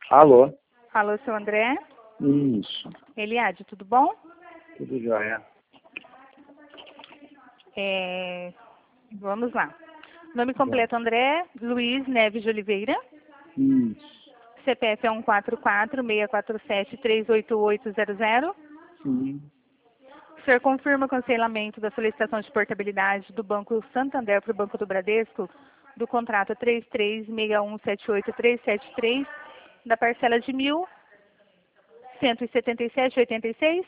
Alô? Alô, seu André? Isso. Eliade, tudo bom? Tudo jóia. Vamos lá. Nome completo André Luiz Neves de Oliveira. Isso. CPF é 144-647-38800. Sim. O senhor confirma o cancelamento da solicitação de portabilidade do Banco Santander para o Banco do Bradesco do contrato 336178-373 da parcela de R$ 1.177,86?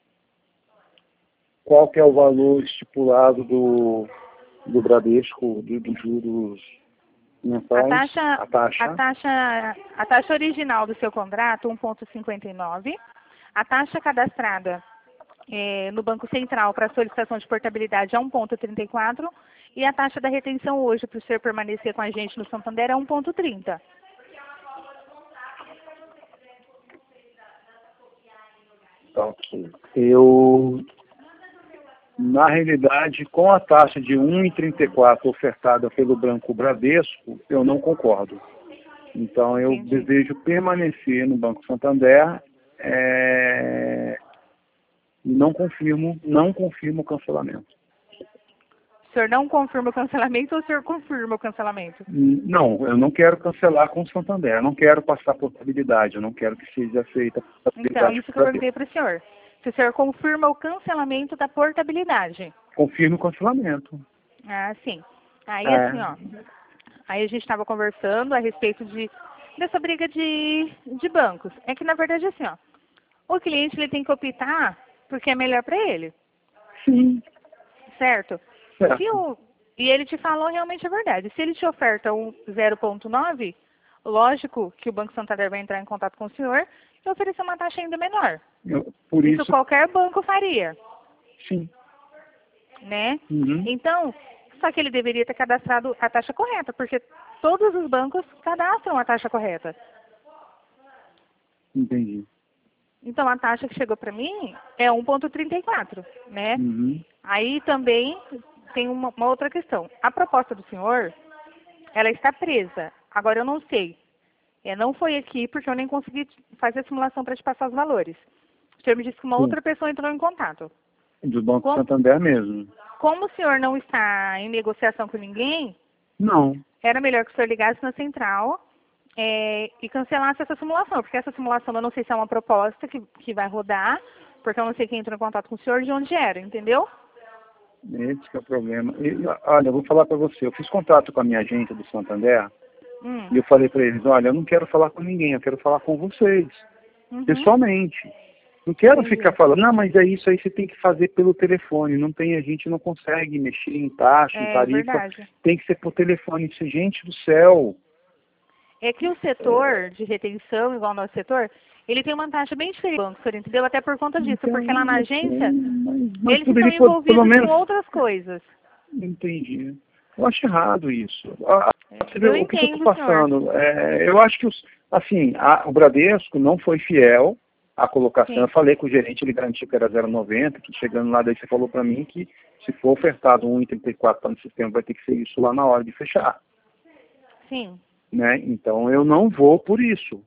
Qual que é o valor estipulado do Bradesco dos juros mensais? A taxa original do seu contrato, 1,59. A taxa cadastrada no Banco Central para a solicitação de portabilidade é 1,34. E a taxa da retenção hoje para o senhor permanecer com a gente no Santander é 1,30. Ok. Na realidade, com a taxa de 1,34 ofertada pelo Banco Bradesco, eu não concordo. Então, eu Entendi. desejo permanecer no Banco Santander e não confirmo o cancelamento. O senhor não confirma o cancelamento ou o senhor confirma o cancelamento? Não, eu não quero cancelar com o Santander, eu não quero passar portabilidade, eu não quero que seja feita Então, portabilidade. isso que eu perguntei para o senhor. Se o senhor confirma o cancelamento da portabilidade. Confirmo o cancelamento. Ah, sim. Aí, assim, ó. Aí a gente estava conversando a respeito dessa briga de bancos. É que, na verdade, assim, ó. O cliente ele tem que optar porque é melhor para ele. Sim. Certo? Certo. E ele te falou realmente a verdade. Se ele te oferta um 0,9, lógico que o Banco Santander vai entrar em contato com o senhor e oferecer uma taxa ainda menor. Por Isso isso, qualquer banco faria, sim. né? Uhum. Então, só que ele deveria ter cadastrado a taxa correta, porque todos os bancos cadastram a taxa correta. Entendi. Então, a taxa que chegou para mim é 1,34, né? Uhum. Aí também tem uma outra questão. A proposta do senhor, ela está presa. Agora, eu não sei. Não foi aqui porque eu nem consegui fazer a simulação para te passar os valores. O senhor me disse que uma Sim. outra pessoa entrou em contato. Do Banco Santander mesmo. Como o senhor não está em negociação com ninguém, Não. era melhor que o senhor ligasse na central e cancelasse essa simulação. Porque essa simulação eu não sei se é uma proposta que vai rodar, porque eu não sei quem entrou em contato com o senhor, de onde era, entendeu? Esse que é o problema. Olha, eu vou falar para você. Eu fiz contato com a minha agente do Santander e eu falei para eles, olha, eu não quero falar com ninguém, eu quero falar com vocês, pessoalmente. Não quero ficar falando, não, mas é isso aí você tem que fazer pelo telefone. Não tem, a gente não consegue mexer em taxa, em tarifa. Verdade. Tem que ser por telefone. Isso, gente do céu. É que o setor de retenção, igual ao nosso setor, ele tem uma taxa bem diferente do banco, senhor, entendeu? Até por conta disso, Então, porque lá na agência, mas eles poderia, estão envolvidos pelo menos, com outras coisas. entendi. Eu acho errado isso. Você vê Eu o que eu estou entendo, senhor. passando. Eu acho que, o Bradesco não foi fiel à colocação. Sim. Eu falei com o gerente, ele garantiu que era 0,90, que chegando lá, daí você falou para mim que se for ofertado 1,34 no sistema, vai ter que ser isso lá na hora de fechar. Sim. Né? Então, eu não vou por isso.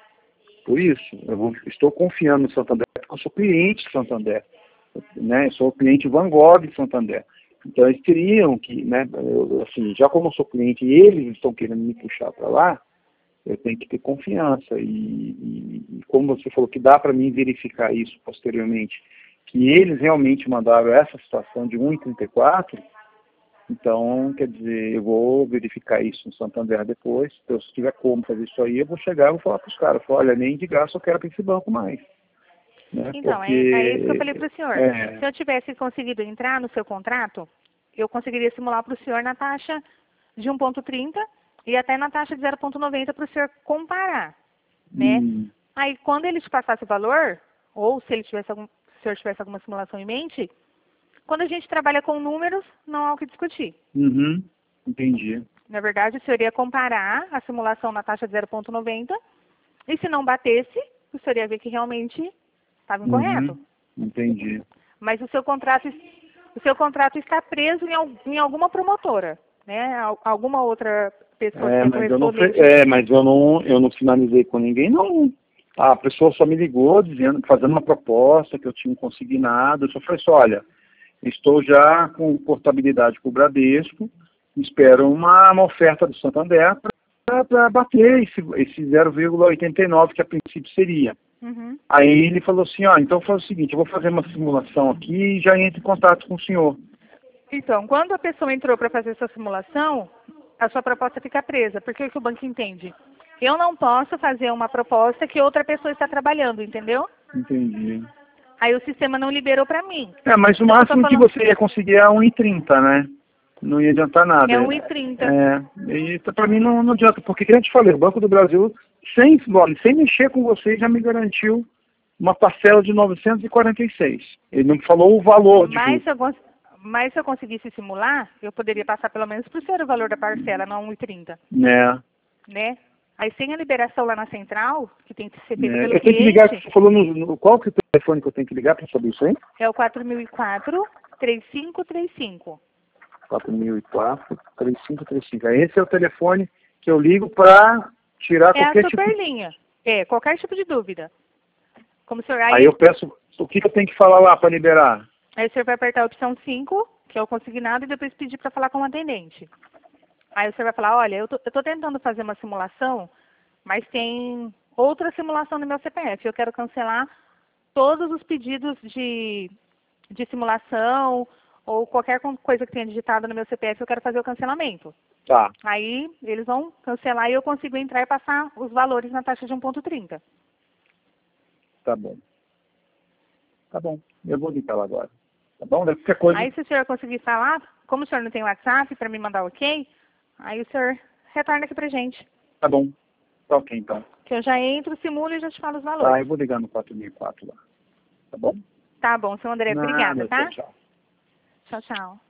Estou confiando no Santander, porque eu sou cliente do Santander. Né? Eu sou cliente Vanguard de Santander. Então, eles teriam que, né, já como eu sou cliente e eles estão querendo me puxar para lá, eu tenho que ter confiança. E como você falou que dá para mim verificar isso posteriormente, que eles realmente mandaram essa situação de 1,34, então, quer dizer, eu vou verificar isso no Santander depois. Então, se tiver como fazer isso aí, eu vou chegar e vou falar para os caras, olha, nem de graça eu quero para esse banco mais. Né? Então, Porque, é isso que eu falei para o senhor. Se eu tivesse conseguido entrar no seu contrato, eu conseguiria simular para o senhor na taxa de 1,30 e até na taxa de 0,90 para o senhor comparar. Né? Aí, quando ele te passasse o valor, ou se o senhor tivesse alguma simulação em mente, quando a gente trabalha com números, não há o que discutir. Entendi. Na verdade, o senhor ia comparar a simulação na taxa de 0,90 e se não batesse, o senhor ia ver que realmente estava incorreto. Entendi. Mas o seu contrato está preso em alguma promotora. né? Alguma outra pessoa É, que mas eu não finalizei com ninguém, não. A pessoa só me ligou dizendo, fazendo uma proposta que eu tinha consignado. Eu só falei assim, olha, estou já com portabilidade com o Bradesco, espero uma oferta do Santander para bater esse 0,89 que a princípio seria. Uhum. Aí ele falou assim, ó, então faz o seguinte, eu vou fazer uma simulação aqui e já entro em contato com o senhor. Então, quando a pessoa entrou para fazer essa simulação, a sua proposta fica presa. Porque o que o banco entende? Eu não posso fazer uma proposta que outra pessoa está trabalhando, entendeu? Entendi. Aí o sistema não liberou para mim. Mas o Então, máximo que você ia conseguir é 1,30, né? Não ia adiantar nada. É 1,30. E para mim não adianta, porque, como eu te falei, o Banco do Brasil, sem mexer com você, já me garantiu uma parcela de 946. Ele não me falou o valor de Mas se eu conseguisse simular, eu poderia passar pelo menos por ser o valor da parcela, não 1,30. Né? Aí sem a liberação lá na central, que tem que ser feita pelo eu tenho que ligar, você falou qual que é o telefone que eu tenho que ligar para saber isso aí? É o 4004-3535. 4004-3535. Esse é o telefone que eu ligo para tirar qualquer tipo... É a superlinha. Qualquer tipo de dúvida. Como o senhor... Aí eu peço, o que eu tenho que falar lá para liberar? Aí o senhor vai apertar a opção 5, que é o consignado, e depois pedir para falar com o atendente. Aí o senhor vai falar, olha, eu tô tentando fazer uma simulação, mas tem outra simulação no meu CPF. Eu quero cancelar todos os pedidos de simulação ou qualquer coisa que tenha digitado no meu CPF, eu quero fazer o cancelamento. Tá. Aí eles vão cancelar e eu consigo entrar e passar os valores na taxa de 1,30. Tá bom. Tá bom. Eu vou ligar lá agora. Tá bom? Qualquer coisa... Aí se o senhor conseguir falar, como o senhor não tem WhatsApp para me mandar ok, aí o senhor retorna aqui pra gente. Tá bom. Tá ok, então. Que eu já entro, simulo e já te falo os valores. Tá, eu vou ligar no 4004 lá. Tá bom? Tá bom, seu André. Obrigada, tá? Tchau. Tchau, tchau.